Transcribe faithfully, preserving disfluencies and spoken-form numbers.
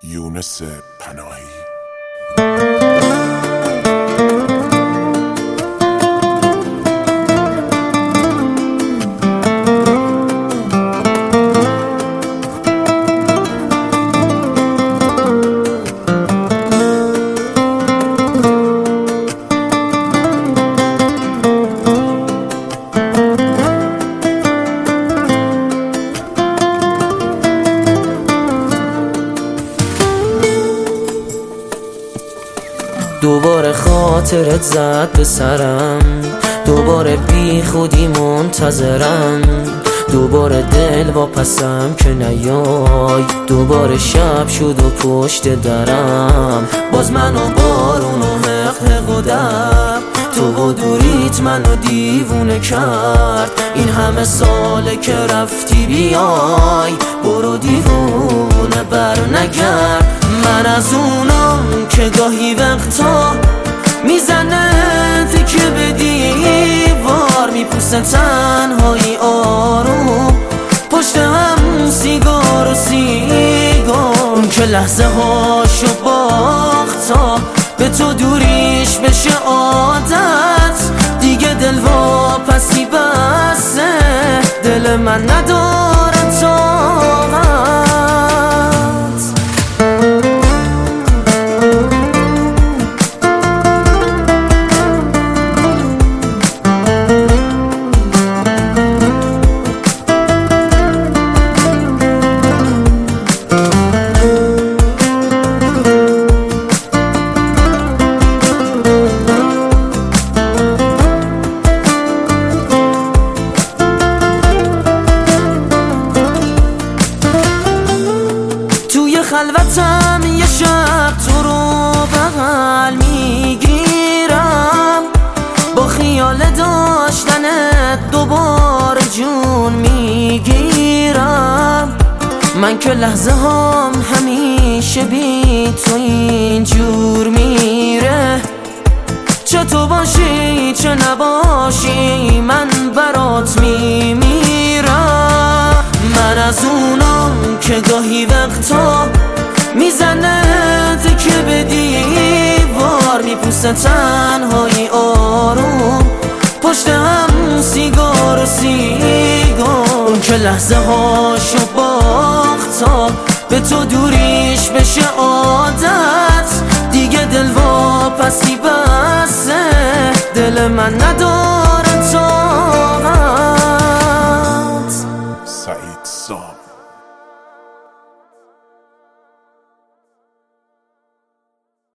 یونس پناهی. دوباره خاطرت زد به سرم، دوباره بی خودی منتظرم، دوباره دل واپسم که نیای، دوباره شب شد و پشت درم، باز منو بارون و حق حق و در، تو و دوریت منو دیوونه کرد. این همه ساله که رفتی بیای، برو دیوونه بر نگرد. من از اونم که گاهی وقتا میزنه تکه به دیوار، میپوسه تنهایی آروم پشت هم سیگار و سیگار. اون که لحظه هاشو باختا به تو دوریش بشه عادت، دیگه دل واپسی بسه، دل من نداره طاقت. خلوتم یه شب تو رو بغل میگیرم، با خیال داشتنت دوباره جون میگیرم. من که لحظه هم همیشه بی تو اینجور میره، چه تو باشی چه نباشی من برات میمیرم. من از اونم که گاهی وقتا میزنه تکه به دیوار، میپوسه تنهایی آروم پشت هم سیگار و سیگار. اون که لحظه هاشو باختا به تو دوریش بشه عادت، دیگه دل واپسی بسه، دل من نداره